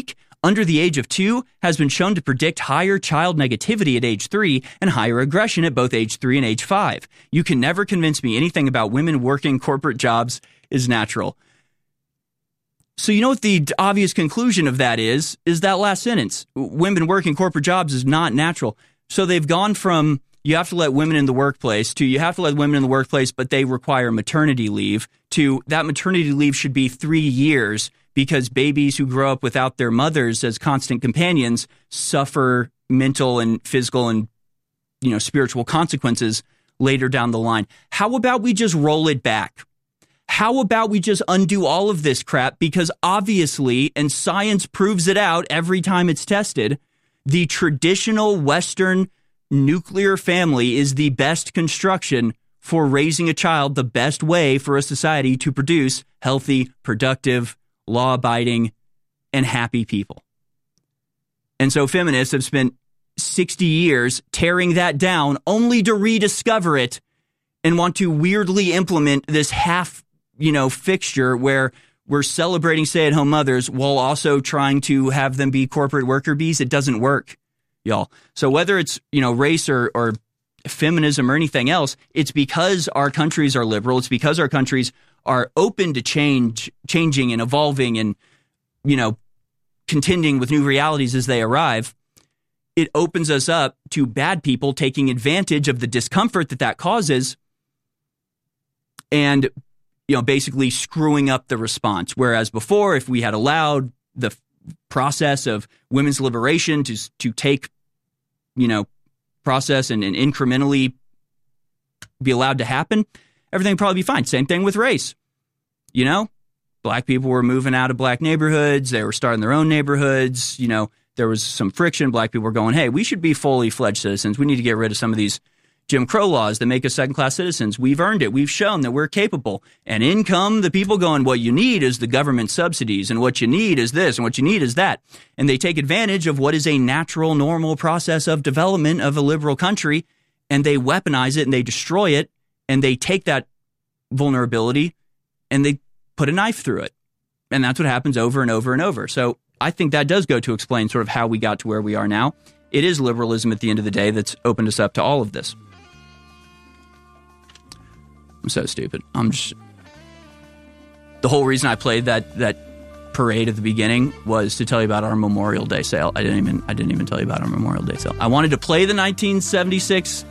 under the age of 2 has been shown to predict higher child negativity at age 3 and higher aggression at both age 3 and age 5. You can never convince me anything about women working corporate jobs is natural. So you know what the obvious conclusion of that is that last sentence. Women working corporate jobs is not natural. So they've gone from you have to let women in the workplace to you have to let women in the workplace, but they require maternity leave, to that maternity leave should be 3 years because babies who grow up without their mothers as constant companions suffer mental and physical and, spiritual consequences later down the line. How about we just roll it back? How about we just undo all of this crap? Because obviously, and science proves it out every time it's tested, the traditional Western nuclear family is the best construction for raising a child, the best way for a society to produce healthy, productive, law-abiding, and happy people. And so feminists have spent 60 years tearing that down only to rediscover it and want to weirdly implement this fixture where we're celebrating stay-at-home mothers while also trying to have them be corporate worker bees. It doesn't work, y'all. So whether it's, race or feminism or anything else, it's because our countries are liberal. It's because our countries are open to changing and evolving and, contending with new realities as they arrive. It opens us up to bad people taking advantage of the discomfort that causes and, basically screwing up the response. Whereas before, if we had allowed the process of women's liberation to take, process and incrementally be allowed to happen, everything would probably be fine. Same thing with race. Black people were moving out of black neighborhoods. They were starting their own neighborhoods. There was some friction. Black people were going, hey, we should be fully fledged citizens. We need to get rid of some of these Jim Crow laws that make us second-class citizens. We've earned it. We've shown that we're capable. And in come the people going, what you need is the government subsidies, and what you need is this, and what you need is that. And they take advantage of what is a natural, normal process of development of a liberal country, and they weaponize it, and they destroy it, and they take that vulnerability, and they put a knife through it. And that's what happens over and over and over. So I think that does go to explain sort of how we got to where we are now. It is liberalism at the end of the day that's opened us up to all of this. I'm so stupid. The whole reason I played that parade at the beginning was to tell you about our Memorial Day sale. I didn't even tell you about our Memorial Day sale. I wanted to play the 1976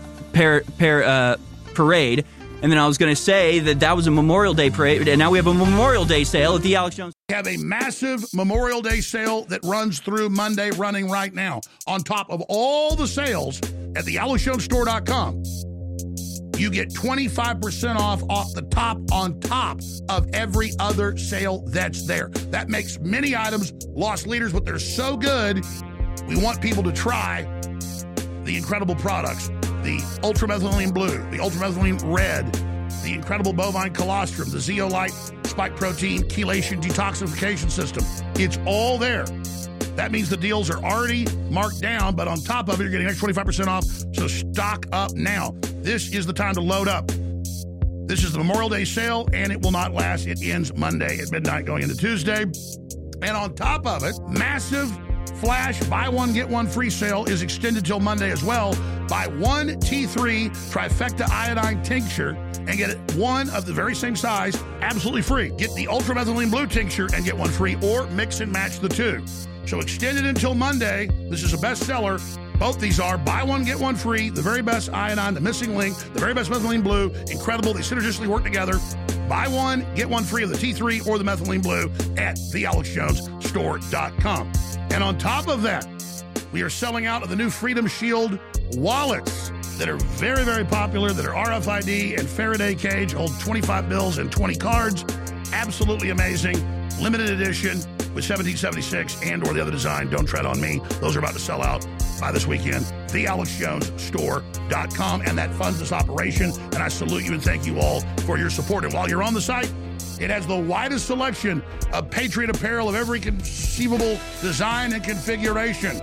parade, and then I was going to say that was a Memorial Day parade, and now we have a Memorial Day sale at the Alex Jones. We have a massive Memorial Day sale that runs through Monday, running right now. On top of all the sales at thealexjonestore.com, you get 25% off the top on top of every other sale that's there. That makes many items lost leaders, but they're so good, we want people to try the incredible products. The ultramethylene blue, the ultramethylene red, the incredible bovine colostrum, the zeolite spike protein chelation detoxification system. It's all there. That means the deals are already marked down, but on top of it, you're getting an extra 25% off, so stock up now. This is the time to load up. This is the Memorial Day sale, and it will not last. It ends Monday at midnight going into Tuesday. And on top of it, massive flash buy one, get one free sale is extended till Monday as well. Buy one T3 trifecta iodine tincture and get one of the very same size absolutely free. Get the ultramethylene blue tincture and get one free, or mix and match the two. So extended until Monday. This is a bestseller. Both these are buy one, get one free, the very best iodine, the missing link, the very best methylene blue. Incredible. They synergistically work together. Buy one, get one free of the T3 or the methylene blue at thealexjonestore.com. And on top of that, we are selling out of the new Freedom Shield wallets that are very, very popular, that are RFID and Faraday cage, hold 25 bills and 20 cards. Absolutely amazing. Limited edition with 1776 and or the other design. Don't tread on me. Those are about to sell out by this weekend. thealexjonestore.com, and that funds this operation. And I salute you and thank you all for your support. And while you're on the site, it has the widest selection of Patriot apparel of every conceivable design and configuration.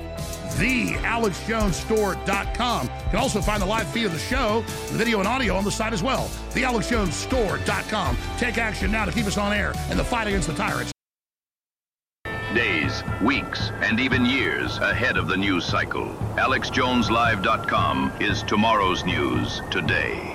thealexjonestore.com. You can also find the live feed of the show, the video and audio on the site as well. thealexjonestore.com. Take action now to keep us on air in the fight against the tyrants. days, weeks, and even years ahead of the news cycle. AlexJonesLive.com is tomorrow's news today.